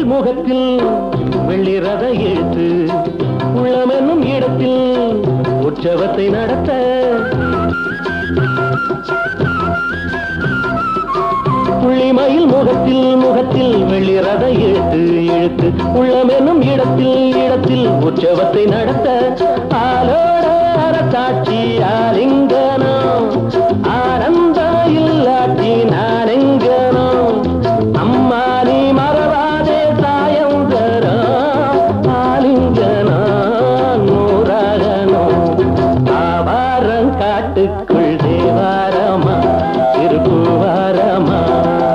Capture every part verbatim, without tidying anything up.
முகத்தில் வெள்ளிரத எழுத்து உள்ளமென்னும் இடத்தில் உற்சவத்தை நடத்த புள்ளிமயில் முகத்தில் முகத்தில் வெள்ளிரத எழுத்து எழுத்து உள்ளமென்னும் இடத்தில் இடத்தில் உற்சவத்தை நடத்த ஆலோட அரசாட்சி ஆலிங்கனோ ஆனந்த இல்லாட்சி நான் எங்கனோ அம்மா நீ மறவாதே சாயம் தரோ ஆலிங்கனோ நூறாகனோ ஆவாரம் காட்டுக்குள் தேவாரமா திருப்புவாரமா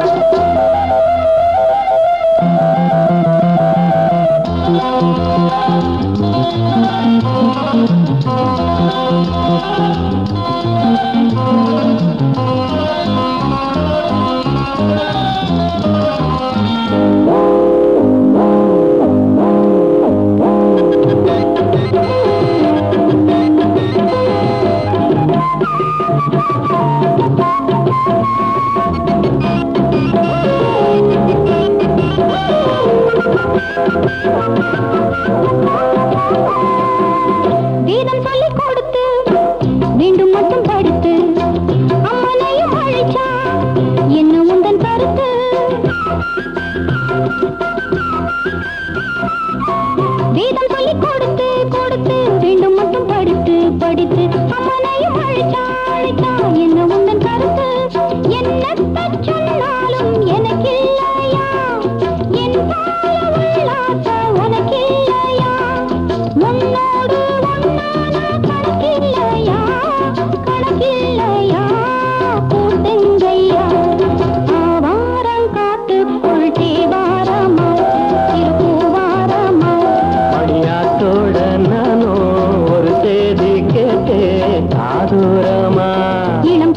கீதம் சொல்லிக் கொடுத்து மீண்டும் மட்டும் படித்து அம்மனையும் அழைச்சா என்ன உந்தன் கருத்து கீதம் சொல்லிக் கொடுத்து கொடுத்து மீண்டும் மட்டும் படித்து படித்து அம்மனையும் அழைச்சா அழைச்சா என்ன உந்தன் கருத்து என்ன சொன்னாலும் எனக்கு இல்லையா என் பால உல்லாச உனக்கு இல்லையா முன்னோடு ஒன்னான கணக்கில்லையா கணக்கில்லையா கூட்டுங்கையா ஆவாரம் காத்துக்குள் தேவாரமா திருப்புவாரமா மணியாத்தோட நானோ ஒரு செய்தி கேட்டேன் ஆதூரமா இளம்